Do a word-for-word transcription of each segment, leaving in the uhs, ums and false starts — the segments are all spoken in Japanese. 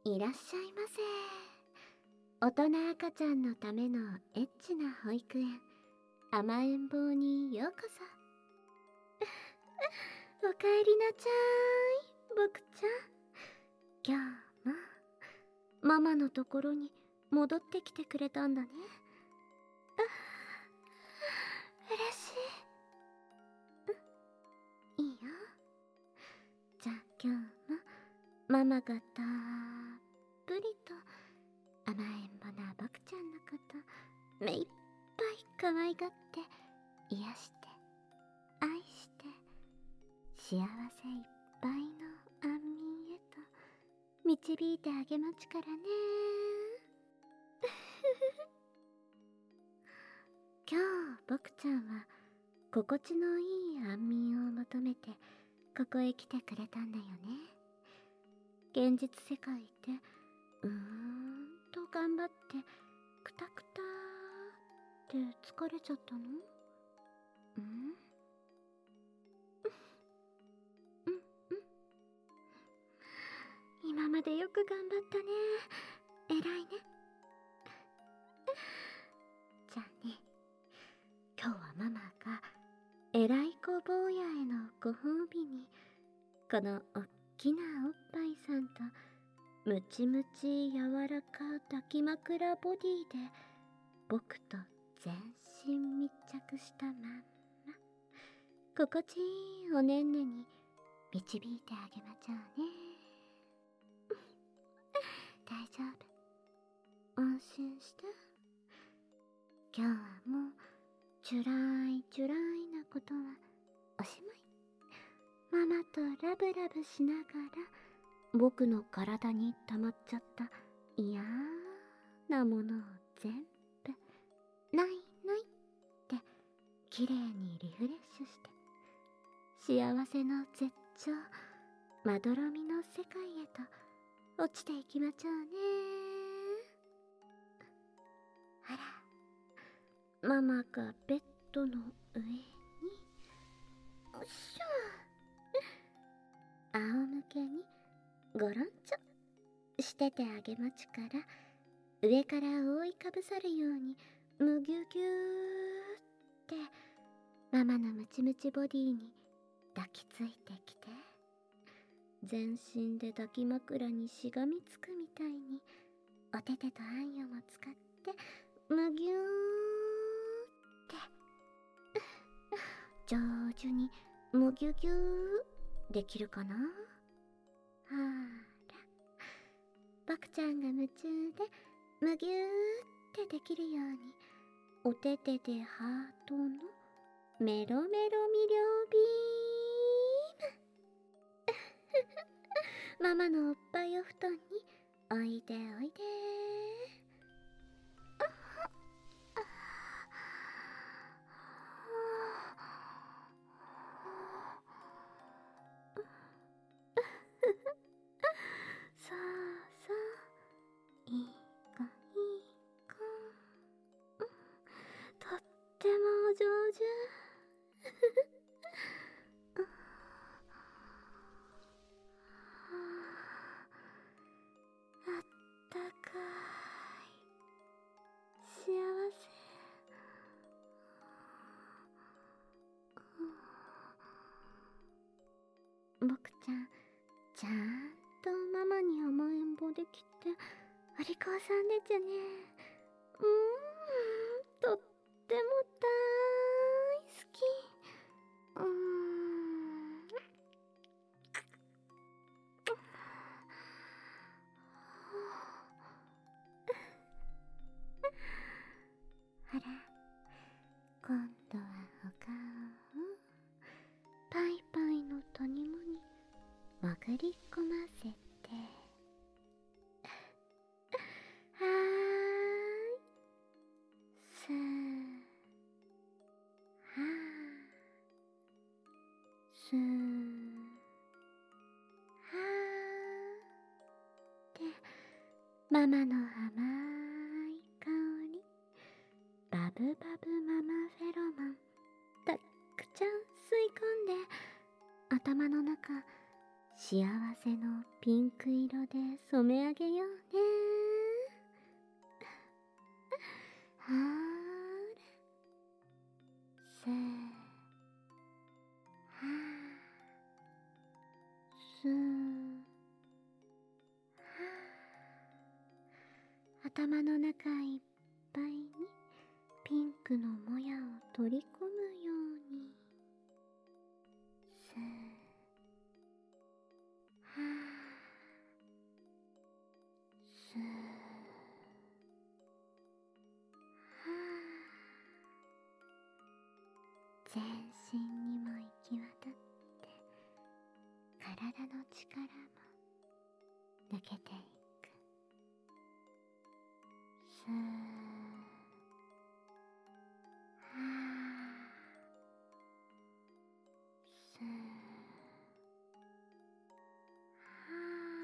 いらっしゃいませ。大人赤ちゃんのためのエッチな保育園、甘えん坊にようこそ。おかえりなちゃーい、僕ちゃん。今日もママのところに戻ってきてくれたんだね。嬉しい。いいよ。じゃあ今日もママがたっぷりと甘えん坊な僕ちゃんのこと目いっぱい可愛がって癒して愛して幸せいっぱいの安眠へと導いてあげまちからね。今日僕ちゃんは心地のいい安眠を求めてここへ来てくれたんだよね。現実世界でうーんと頑張ってくたくたーって疲れちゃったの？うんうんうん。今までよく頑張ったね。偉いね。じゃあね、今日はママが偉い子坊やへのご褒美にこのおっきなおっぱいさんとムチムチ柔らか抱き枕ボディで僕と全身密着したまんま心地いいおねんねに導いてあげまちゃうね。大丈夫、安心して。今日はもうチュライチュライなことはおしまい。ママとラブラブしながら僕の体に溜まっちゃった嫌なものを全部ないないってきれいにリフレッシュして幸せの絶頂まどろみの世界へと落ちていきまちゃうね。あら、ママがベッドの上におっしょ仰向けにごろんちょしててあげまちから、上から覆いかぶさるようにむぎゅぎゅーってママのムチムチボディに抱きついてきて、全身で抱き枕にしがみつくみたいにお手手とあんよも使ってむぎゅーって上手にむぎゅぎゅーできるかな。はーら、僕ちゃんが夢中でむぎゅーってできるようにお手手でハートのメロメロミリョビームママのおっぱいお布団においでおいで。そうそう、いい子いい子、とってもお上手。あったかい幸せ。僕ちゃんちゃんとママに甘えん坊できてお利口さんでちゅね。うーん、とっても大好き。うーん。あら、今度はお顔をパイパイの谷間に潜り込ませて、はーい、さあ、はー、すー、はーってママの甘い香り、バブバブママフェロモンたっくちゃん吸い込んで頭の中幸幸せのピンク色で染め上げようね。はーら、せー、はー、すー、はー。頭の中いっぱいにピンクのもやを取り込むように。せー、はー、すー、はー。全身にも行き渡って体の力も抜けていく。すー、はー、すー、は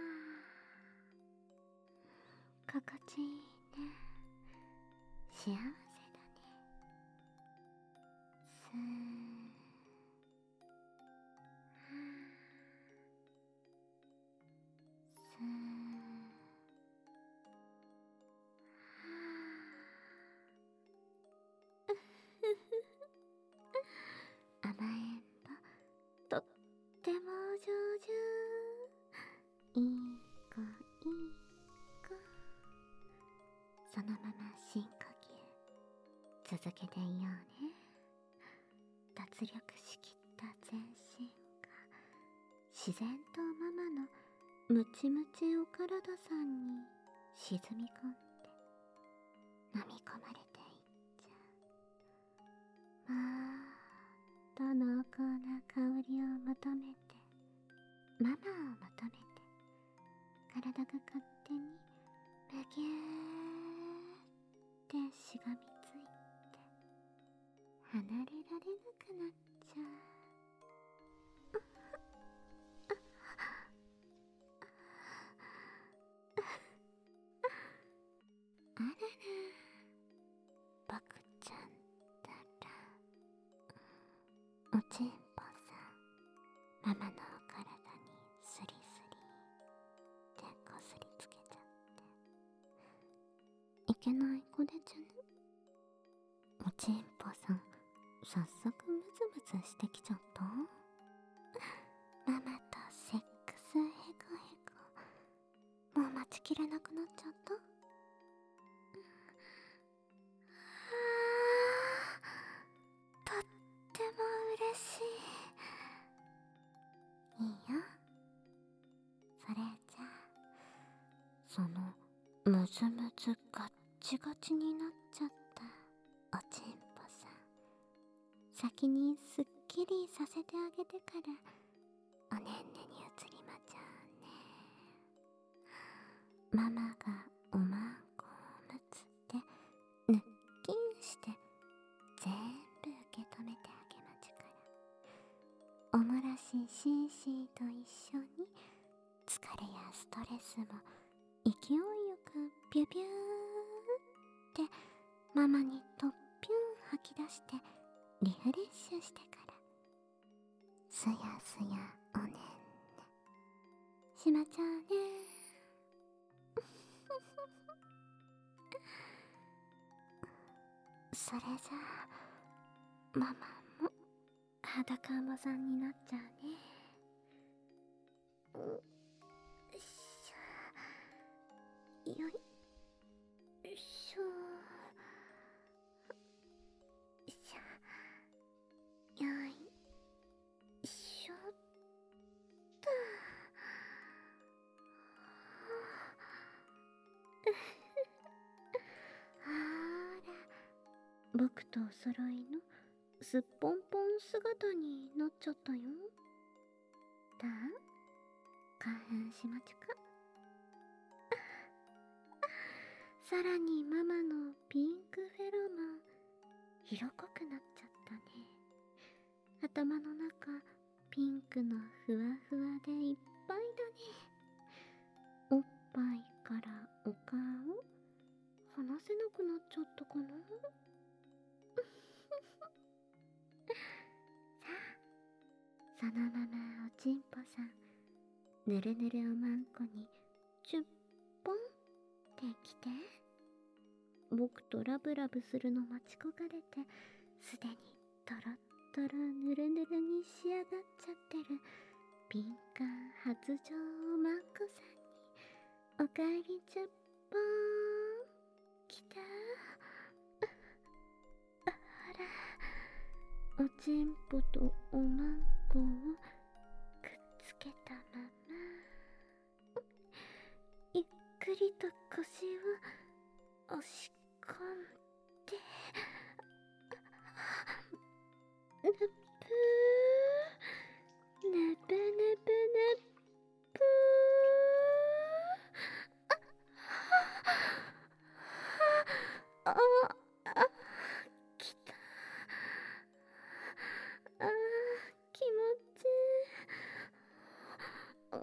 ー。心地いいね。幸せだね。すー、はー、すー、甘えん坊、とってもお上手。いい子いい子。そのまま深呼吸続けていようね。脱力しきった全身が自然とママのムチムチお体さんに沈み込んで飲み込まれていっちゃう。また濃厚な香りを求めて、ママを求めて、体が勝手にむぎゅーってしがみついて離れられなくなっちゃう。あらら、僕ちゃんったら、おちんぽさん、ママのお体にスリスリってこすりつけちゃっていけない子でちゅね。おちんぽさん、早速ムズムズしてきちゃった。ママとセックスヘコヘコ、もう待ちきれなくなっちゃった。とっても嬉しい。いいよ。それじゃあ、そのムズムズガッチガチになっちゃったおちんぽさん、先にすっきりさせてあげてからおねんねに移りまちゃうね。ママがおまんこおむつでぬっきんして全部受け止めてあげまちゅから、おもらしシンシーと一緒に疲れやストレスも勢いよくビュビューってママにとっぴゅん吐き出してリフレッシュしてから、すやすやおねんねしまちゃうね。それじゃあママも裸んぼさんになっちゃうね。よいしょ、よいしょ、よいしょ、よいしょっと。あら、僕とお揃いのすっぽんぽん姿になっちゃったよ。だあ、興奮しまちゅか。さらにママのピンクフェロモン色濃くなっちゃったね。頭の中ピンクのふわふわでいっぱいだね。おっぱいからお顔離せなくなっちゃったかな。さあ、そのままおちんぽさんぬるぬるおまんこにチュッポンってきて、僕とラブラブするの待ち焦がれて、すでにトロットロぬるぬるに仕上がっちゃってる敏感発情おまんこさんに、おかえりチュッポンきた。あら、おちんぽとおまんこをくっつけたまま、ゆっくりと腰を押し込んで、ぬぷー、ぬぷぬぷぬぷー、あ、あ、あ、きた。あー、気持ちいい。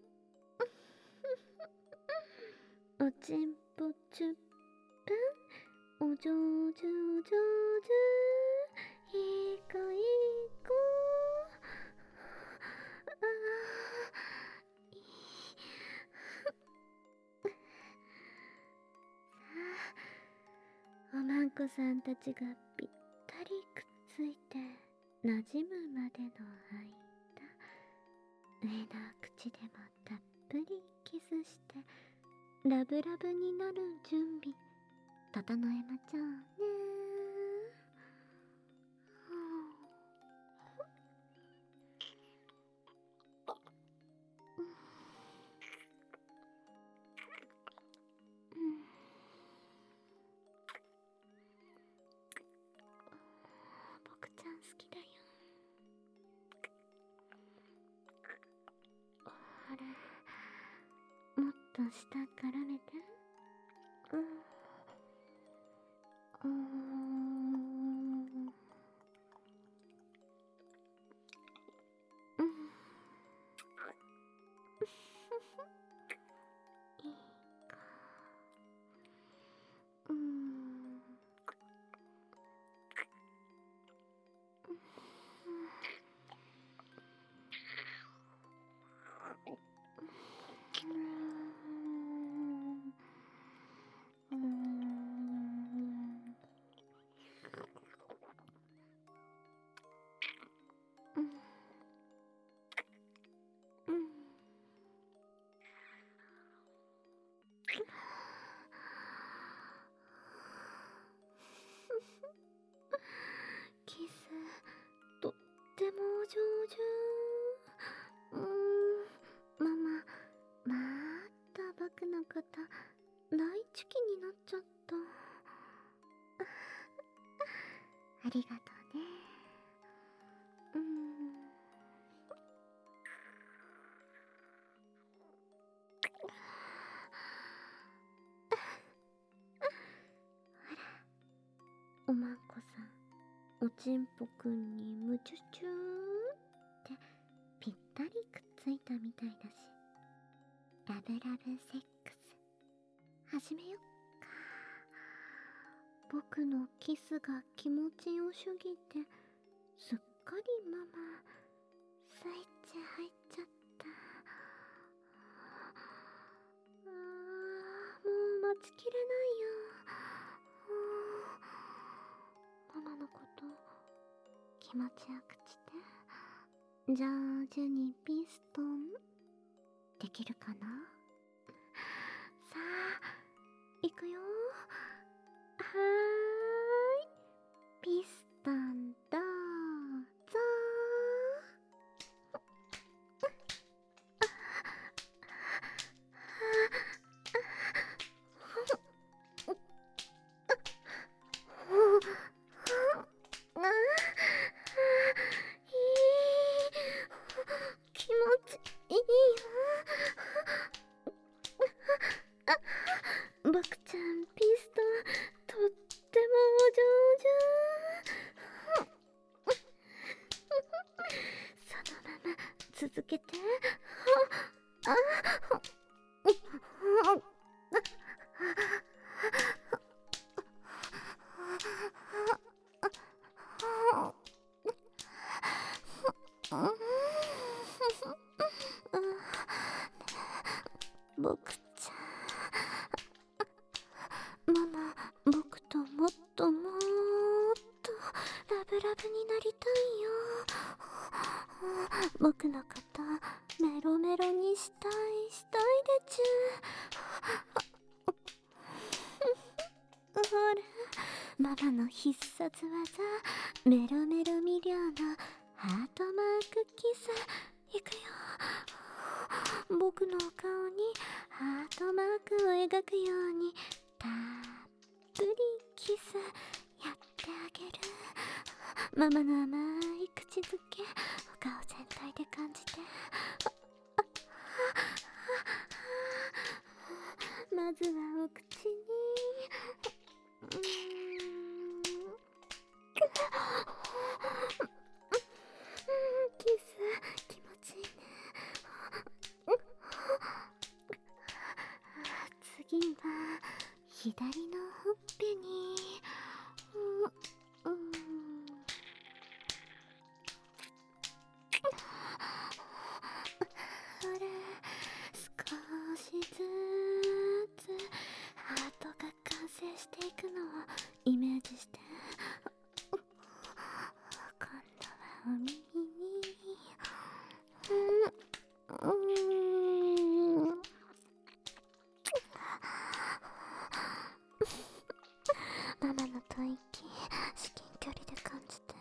うん、おちんぽチュップン、おじょうじゅおじょうじゅ、いい子いい子。あー、いい。さあ、おまんこさんたちがぴったりくっついてなじむまでの間、上の口でもたっぷりキスしてラブラブになる準備整えまちょうね。僕ちゃん好きだよ。あれ、もっと舌絡めて。うん、うーん、うん、いいか。うーん、うーん、うん、うん。キスとってもお上手。うーん、ママ、また僕のこと大好きになっちゃった。ありがとうね。うーん、おまんこさん、おちんぽくんにむちゅちゅーってぴったりくっついたみたいだし、ラブラブセックス始めよっか。僕のキスが気持ちよすぎて、すっかりママスイッチ入っちゃった。あー、もう待ちきれないよ。ママのこと気持ちよくして上手にピストンできるかな。さあ、いくよ。はーい、ピストンどうぞ。あー、いい、気持ちいいよ。 僕ちゃん、ママ、僕ともっともっとラブラブになりたいよ。僕のことメロメロにしたいしたいでちゅ。ほら、ママの必殺技、メロメロミリオのハートマークキス。いくよ。僕の顔にハートマークを描くようにたっぷりキスやってあげる。ママの甘い口づけ、お顔全体で感じて。まずはお口に。うーんキス気持ちいいね。次は左のほっぺに。うん、うん、ほら、少しずつハートが完成していくのをイメージして。今度はお耳に。うん、うん、ママの吐息至近距離で感じて。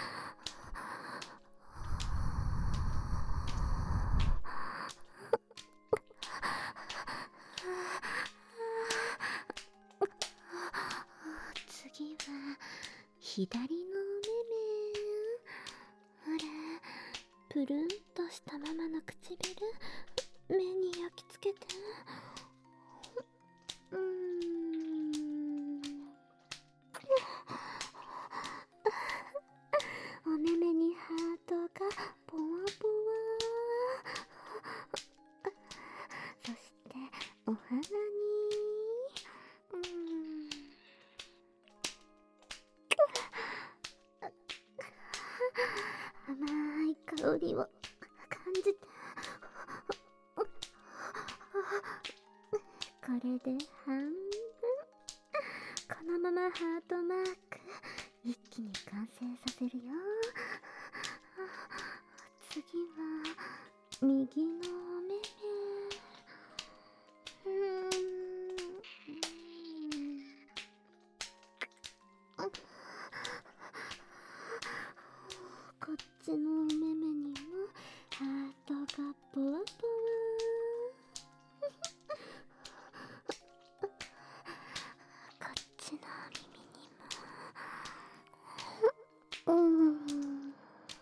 次は左のお目目。ほら、プルンとしたママの唇、目に焼き付けて。うーんお目目にハートがポワポワ。そしてお鼻に。うーん甘い香りを感じて。これで半分。このままハートマーク一気に完成させるよ。次は右のお目目。うーんこっちのお目目にもハートがポワポワ。こっちの耳にも。うーん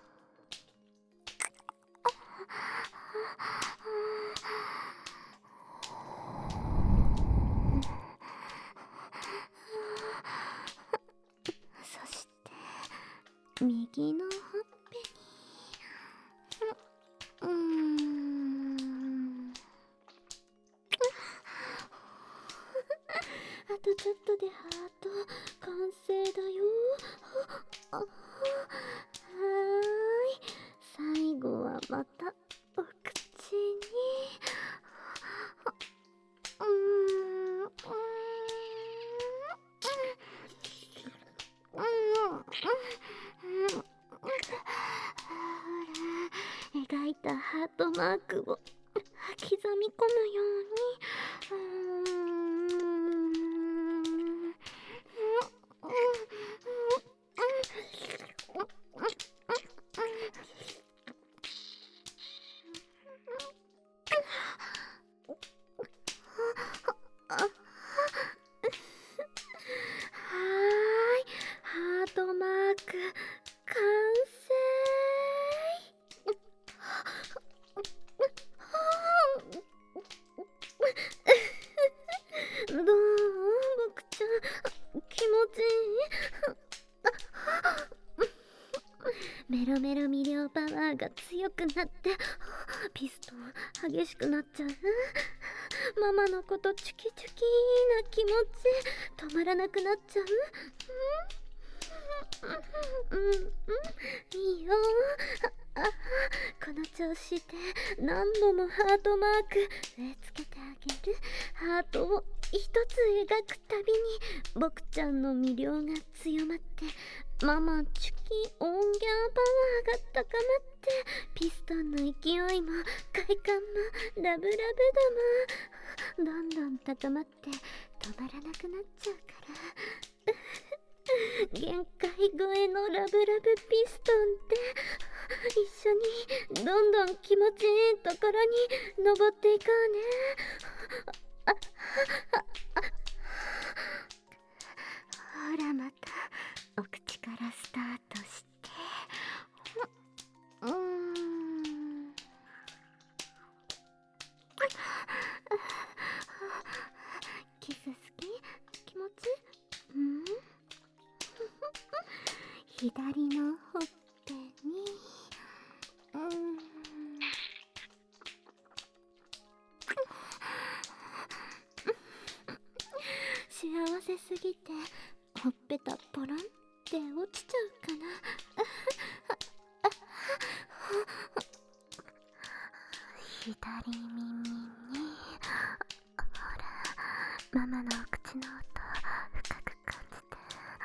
そして右のほっぺに。うーんあとちょっとでハート完成だよ。あはーい、最後はまたお口に。うーんうーんうんうん、ほら、描いたハートマークを刻み込むように。うーんはーい、ハートマーク完成。どう、僕ちゃん、気持ちいい？メロメロ魅了パワーが強くなってピストン激しくなっちゃう。ママのことチュキチュキーな気持ち止まらなくなっちゃう。 うんうん、いいよ。ああ、この調子で何度もハートマーク植え付けてあげる。ハートを一つ描くたびに僕ちゃんの魅了が強まって、ママチュキ音ギャーパワーが高まって、ピストンの勢いも快感もラブラブ度もどんどん高まって止まらなくなっちゃうから限界超えのラブラブピストンって一緒にどんどん気持ちいいところに登っていこうね。あああほら、またお口からスタートして、うーんキス好き？気持ち？うん左のほっぺに、うーん幸せすぎてほっぺたポロンって落ちちゃうかな。左耳に、ほら、ママのお口の音深く感じて。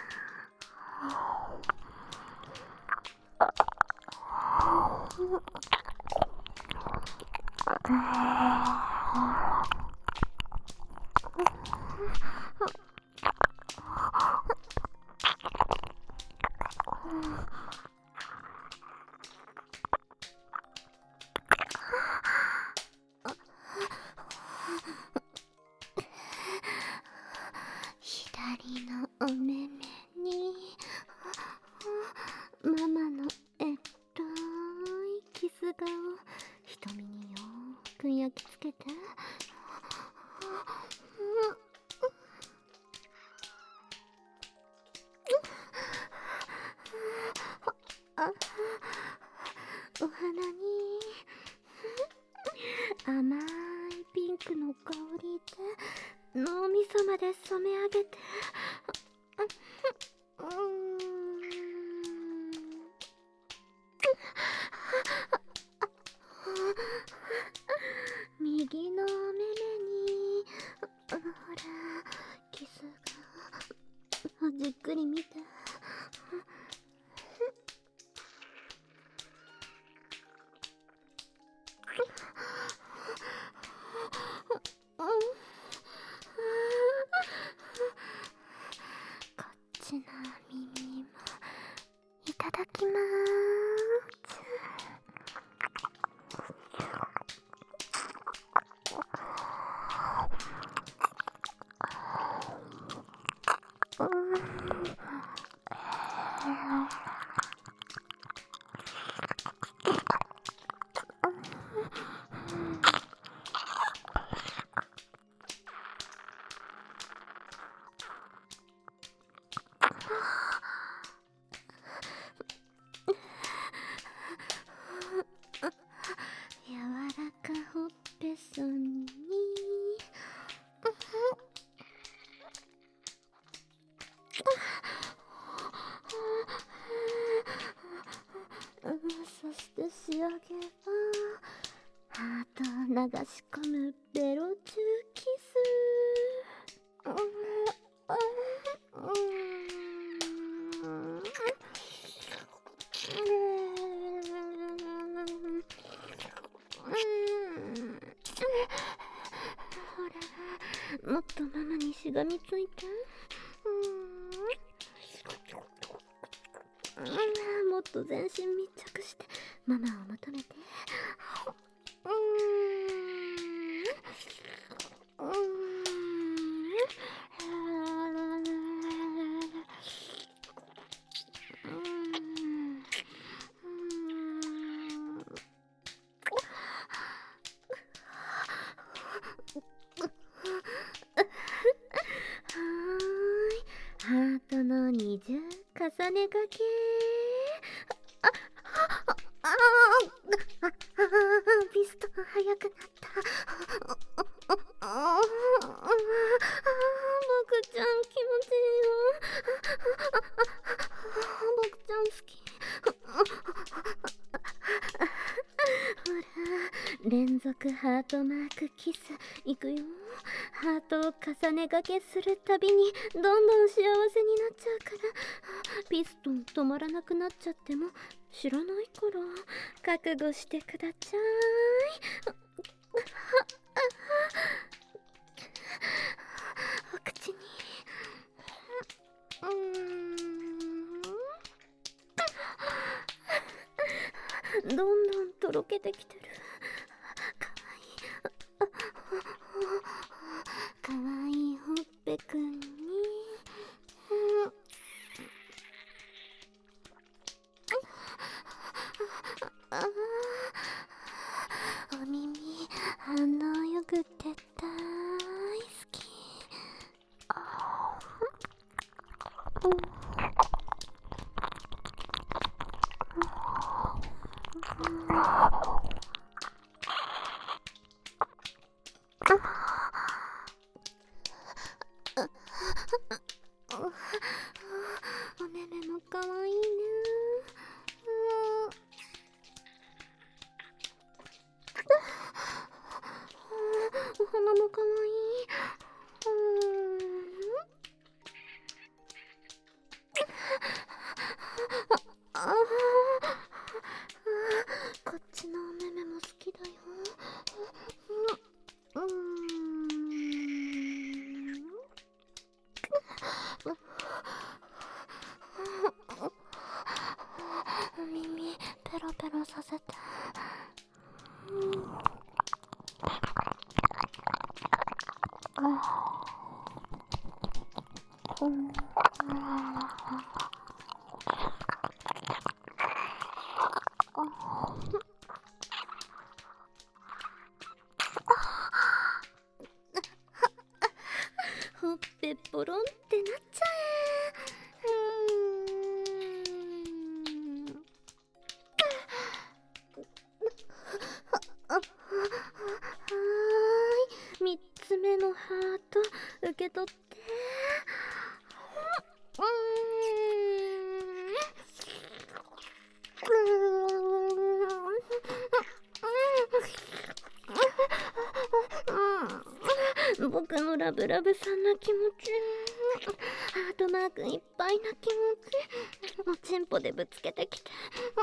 左のお目目にママのえっといキス顔、瞳によーく焼き付けて。あ、お花に甘いピンクの香りで脳みそまで染め上げて、うーん右のお目目にほらキスが、じっくり見て。こっちの耳もいただきまーす。柔らかほっぺそにそして仕上げはハートを流し込むベロチューキス。うんほら、もっとママにしがみついて。うん、もっと全身密着してママを求めて。うーんうーんハートの二重重ねがけ。あ、あ、あ、あ、ピストが速くなった。あ、僕ちゃん気持ちいいよ。 くハートマークキスいくよ。ハートを重ねがけするたびにどんどん幸せになっちゃうから、ピストン止まらなくなっちゃっても知らないから覚悟してくだちゃい。お口にうーんどんどんとろけてきてる。かわいいかわいいほっぺくんに、ああお耳反応よくって大好き。あうんお目目もかわいいね。お花もかわいい。ああこっちのお目目も好きだよ。うーん耳ペロペロさせて。ほっぺポロンってなっちゃえ。うーんはーい、みっつめのハート受け取って。うーん僕のラブラブさんな気持ち、ハートマークいっぱいな気持ち、おちんぽでぶつけてきて。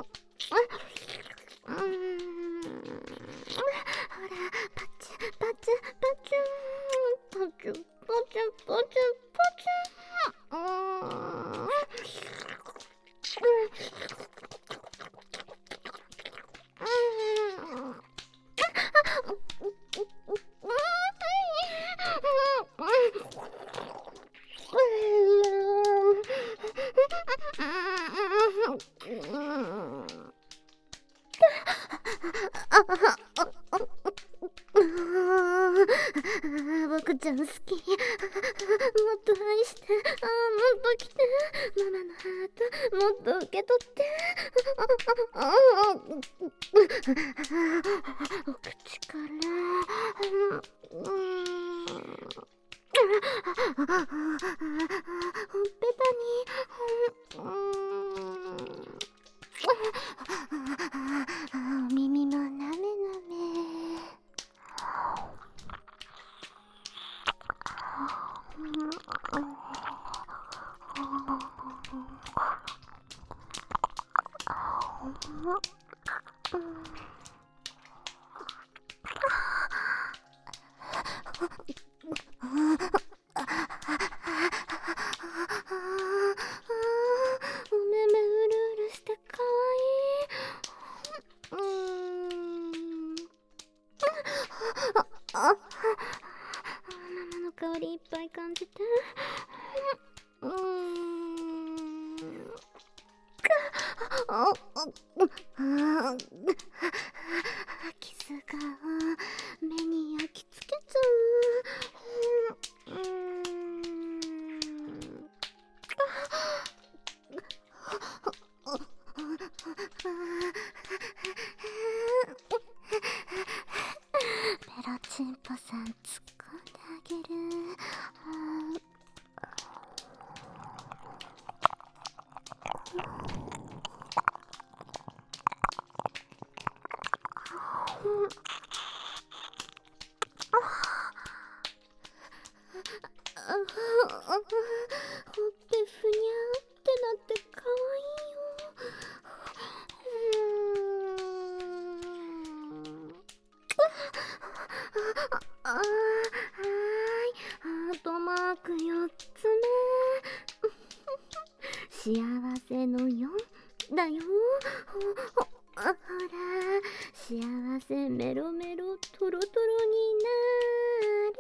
うーんほらパチパチパチュンパチュパチュパチュパチュ。うーん僕ちゃん好き。もっと愛して、あもっと来て。ママのハートもっと受け取って。お口からうーんほっぺたにうーんお耳もなめなめ。お目目うるうるしてかわいい。うーんあママの香りいっぱい感じて。うーんあキスが目に焼き付けちゃう。うーんペロチンポさん突っ込んであげる。 ほっぺふにゃーってなってかわいいよ。ああ、はーい、ハートマークよっつめ。幸せのよんだよ。ほほら、幸せメロメロトロトロになれ。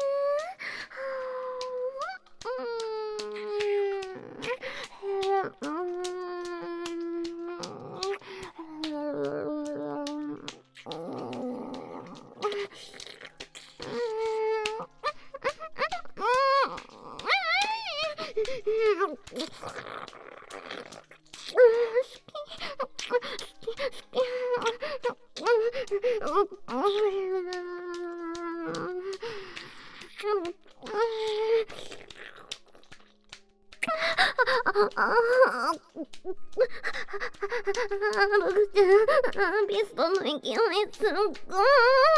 僕ちゃん、ピストンの勢いすっごー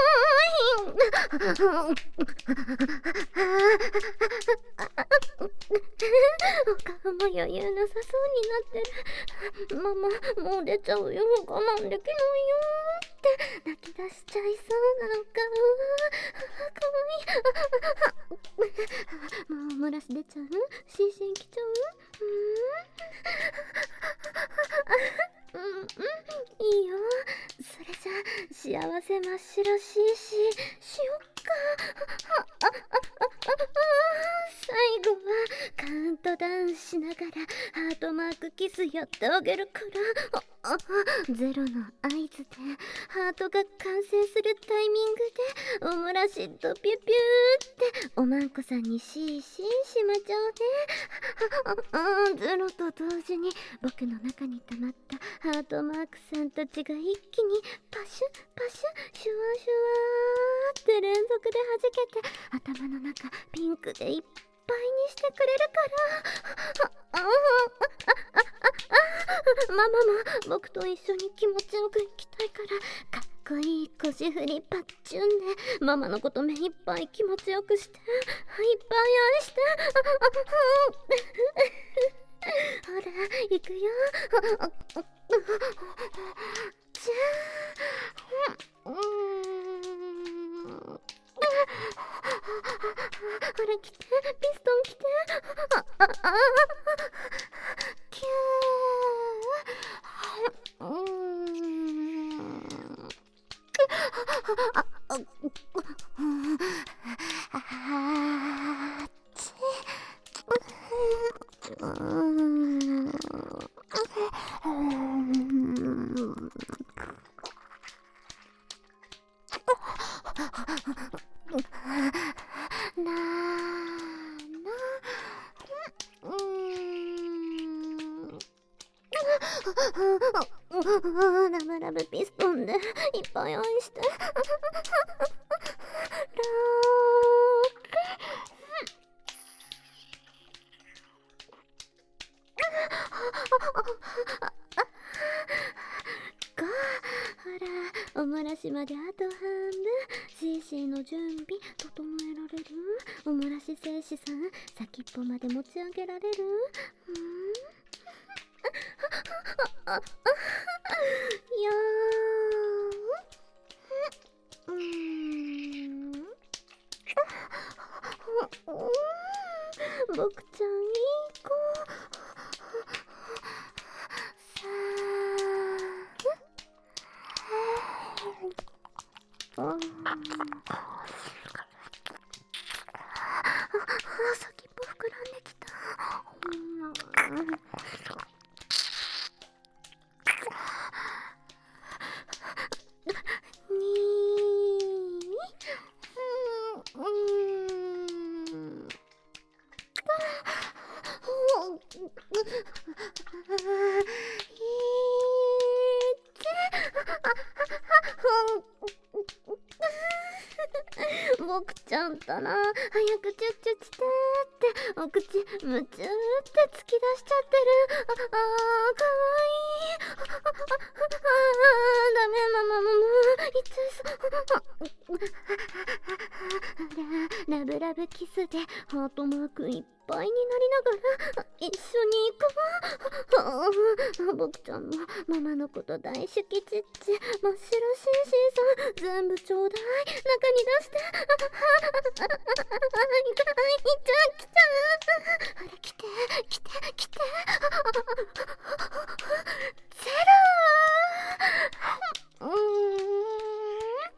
い。お顔も余裕なさそうになってる。ママ、もう出ちゃうよ。我慢できないよって泣き出しちゃいそうなお顔。かわいい。もう漏らし出ちゃう？シーシー来ちゃう？うーん。うんうん、いいよ。それじゃ幸せ真っ白 シーシー しよっか。最後はカウントダウンしながらハートマークキスやってあげるから。ああ、ゼロの合図でハートが完成するタイミングでおもらしとピュピューっておまんこさんにシーシーしまちゃうね。ああ、ゼロと同時に僕の中に溜まったハートマークさんたちが一気にパシュパシュシュワシュワーって連続で弾けて頭の中ピンクでいっぱいにしてくれるから。ああああママも僕と一緒に気持ちよく生きたいからかっこいい腰振りパッチュンでママのこと目いっぱい気持ちよくしていっぱい愛して。ほら行くよ。じゃあ、ほら来て、ピストン来て。あああキュー。うーん。あああちうーん。なラブラブピストンでいっぱい愛して。ラーほらおもらしまであと半分。 シーシー の準備整えられる？おもらし戦士さん先っぽまで持ち上げられる？うんああいやーうん僕ちゃんいい子さあうん先っぽ膨らんできた。うん僕ちゃんったら早くチュッチュしてってお口夢中って突き出しちゃってる。ああーかわいい。 ダメ、ママ、ママ、いつそ、ラブラブキスでハートマークいっぱいになりながら一緒に行くわ。僕ちゃんもママのこと大好きちっち、真っ白シンシンさん全部ちょうだい、中に出して。痛い、ちゃん来ちゃう。ほら来て来て来て。ゼロー。うーん。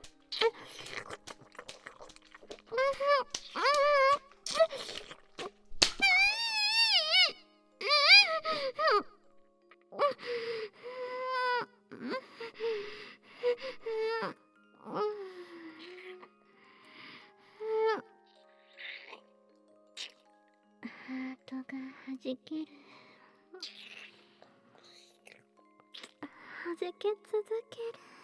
ハートがはじける。はじけ続け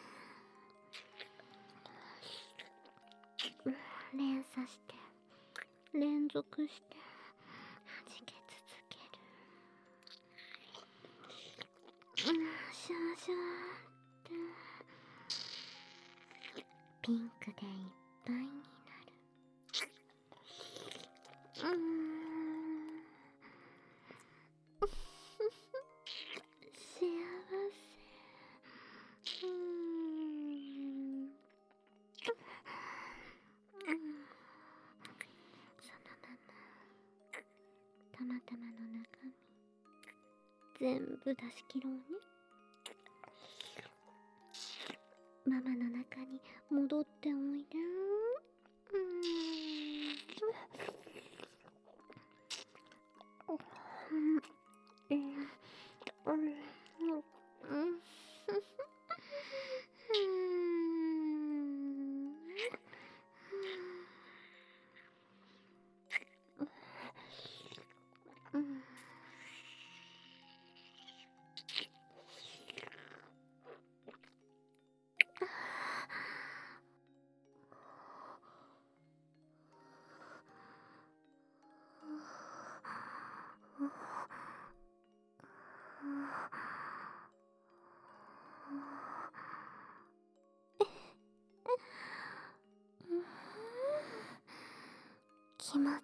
る。連鎖して連続してはじけ続ける。うん、シュワシュワってピンクでいっぱいになる。うーん幸せ。うーんそのままたまたまの中身全部出し切ろうね。ママの中に戻っておいで。うーんえーうんうんうん気持ちよかった。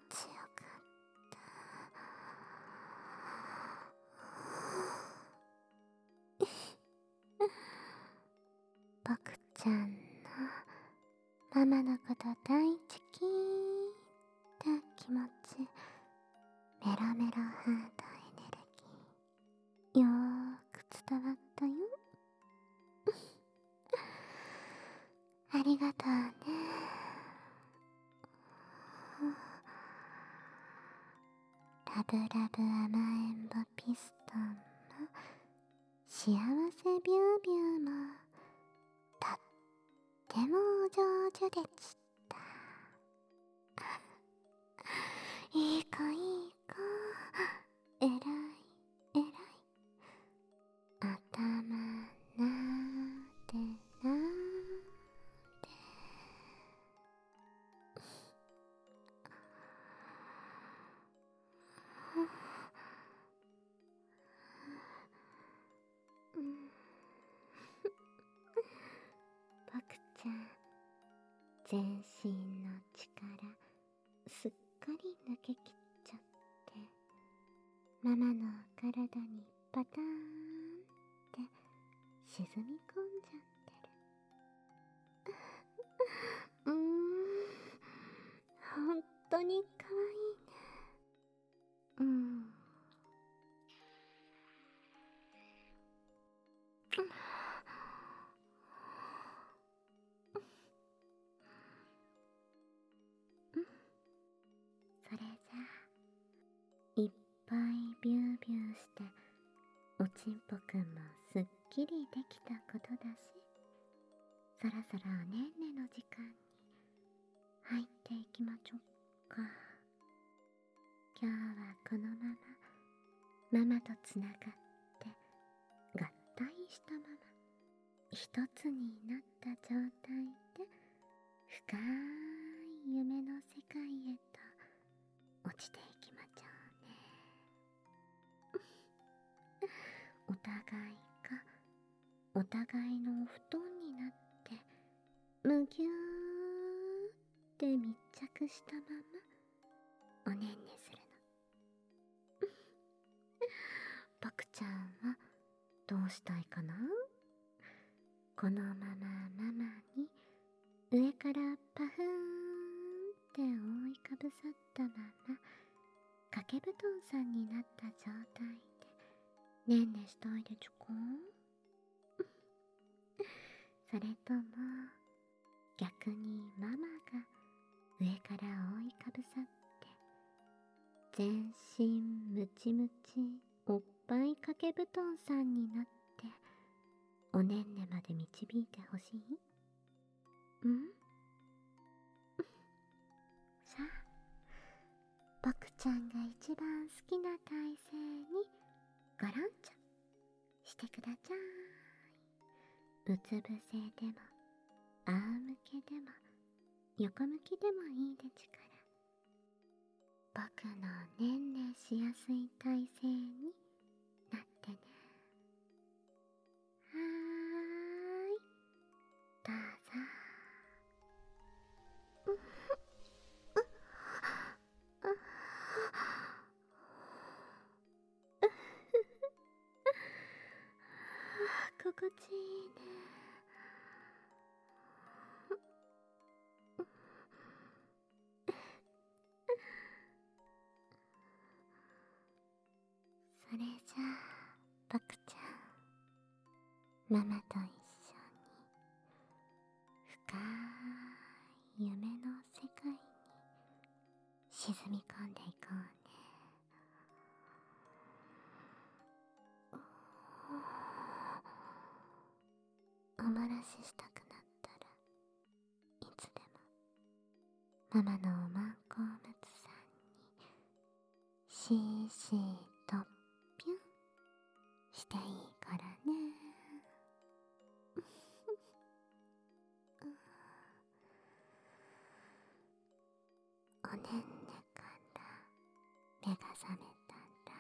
僕ちゃんのママのこと大好きって気持ちメロメロハートエネルギーよーく伝わったよ。ありがとうね。ラブラブ甘えんぼピストンの幸せビュービューもとっても上手でした。いい子いい子、えらいえらい。頭なでなで。うん僕ちゃん全身の力すっかり抜けきっちゃってママの体にパターンって沈み込んじゃってる。うーんほんとにかわいいね。うんそれじゃあいっぱいビュービューしておちんぽくんもすっきりできたことだし、そろそろおねんねの時間に入っていきまちょっか。今日はこのままママとつながって合体したまま一つになった状態で深い夢の世界へと落ちていきまちょうね。お互いがお互いのお布団になってむぎゅーって密着したままおねんねするの。僕ちゃんはどうしたいかな？このままママに上からパフーンって覆いかぶさったまま掛け布団さんになった状態でねんねしたいでちゅか？それとも逆にママが上から覆いかぶさって全身ムチムチおっぱい掛け布団さんになっておねんねまで導いてほしい？ん？さあ、僕ちゃんが一番好きな体勢にごろんちょしてください。うつ伏せでも仰向けでも横向きでもいいでちゅから僕のねんねしやすい体勢になってね。はーい、どうぞ。心地いいね。それじゃあ僕ちゃん、ママと一緒に深い夢の世界に沈み込んでいこうね。おもらししたくなったらいつでもママのおまんこおむつさんにシーシーとぴゅんしていいからね。おねんねから目が覚めたら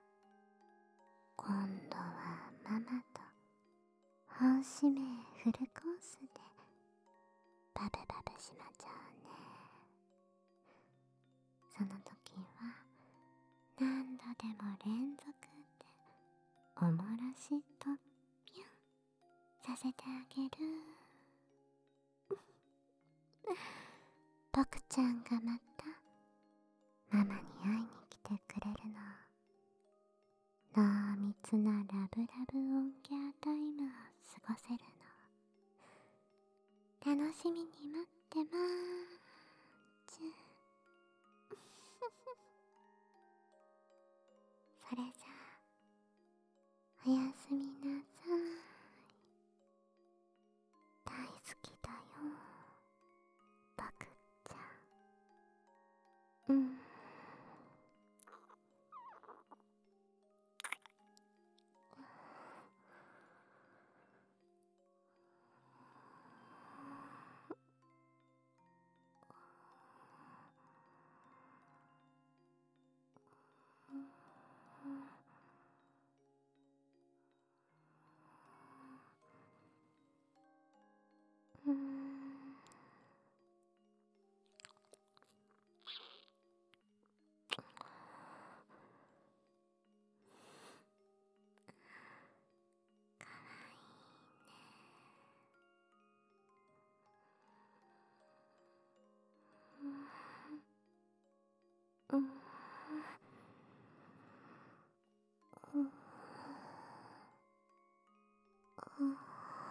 今度はママと本指名フルコースでバブバブしまちょうね。その時は何度でも連続でおもらしとぴゅんさせてあげる。僕ちゃんがまたママに会いに来てくれるの。濃密なラブラブオンギャータイムを過ごせるの。楽しみに待ってまーちゅ。それじゃあおやすみなさい。大好きだよ僕ちゃん。うん。うん。うん。うん。うん。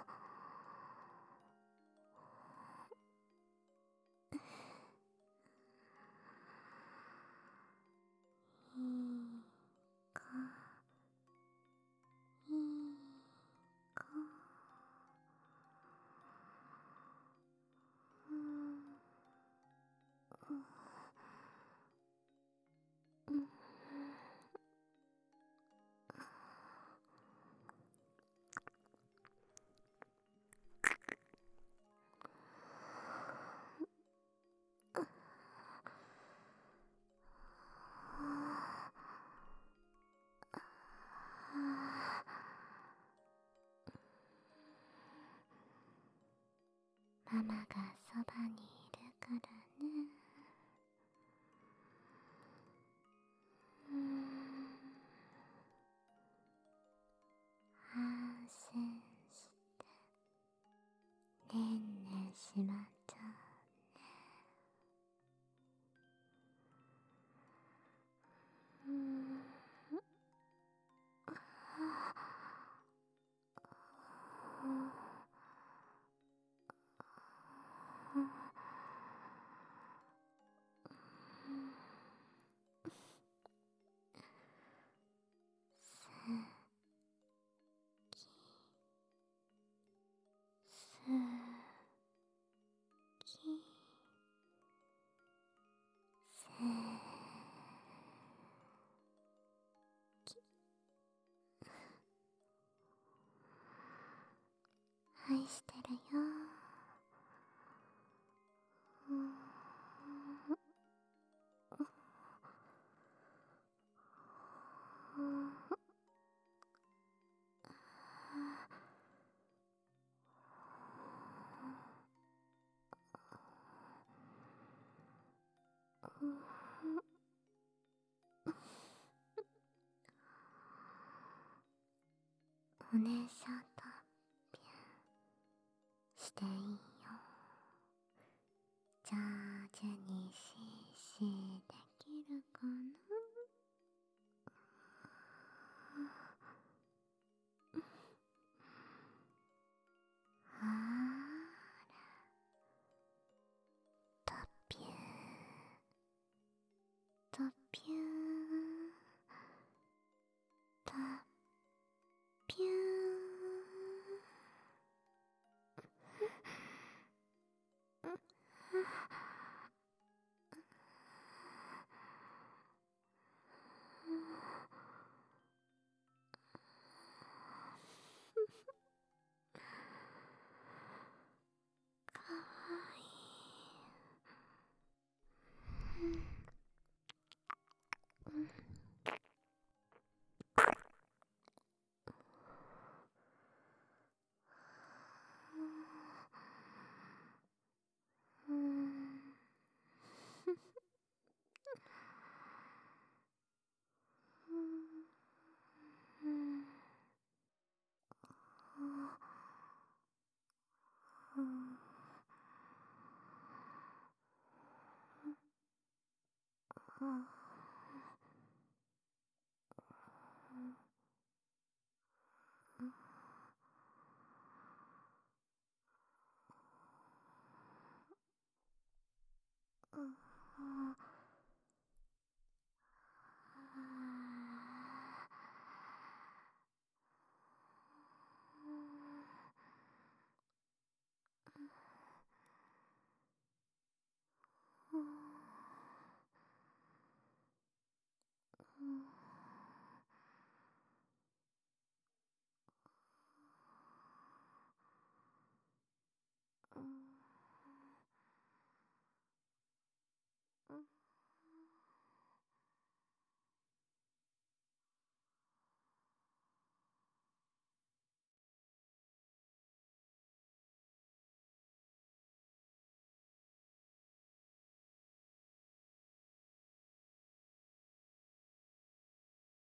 いい子、いい子。うん。うん。 ママがそばにいるからね。うーん、安心してねんねしまっちゃうね。うーん、すきせ愛してるよ。うん、お姉さんとぴゅんしていいよ。上手にシーシーできるかな。あら、とぴゅーとぴゅーとぴゅー、かわいい。うん、うん、うん、うん。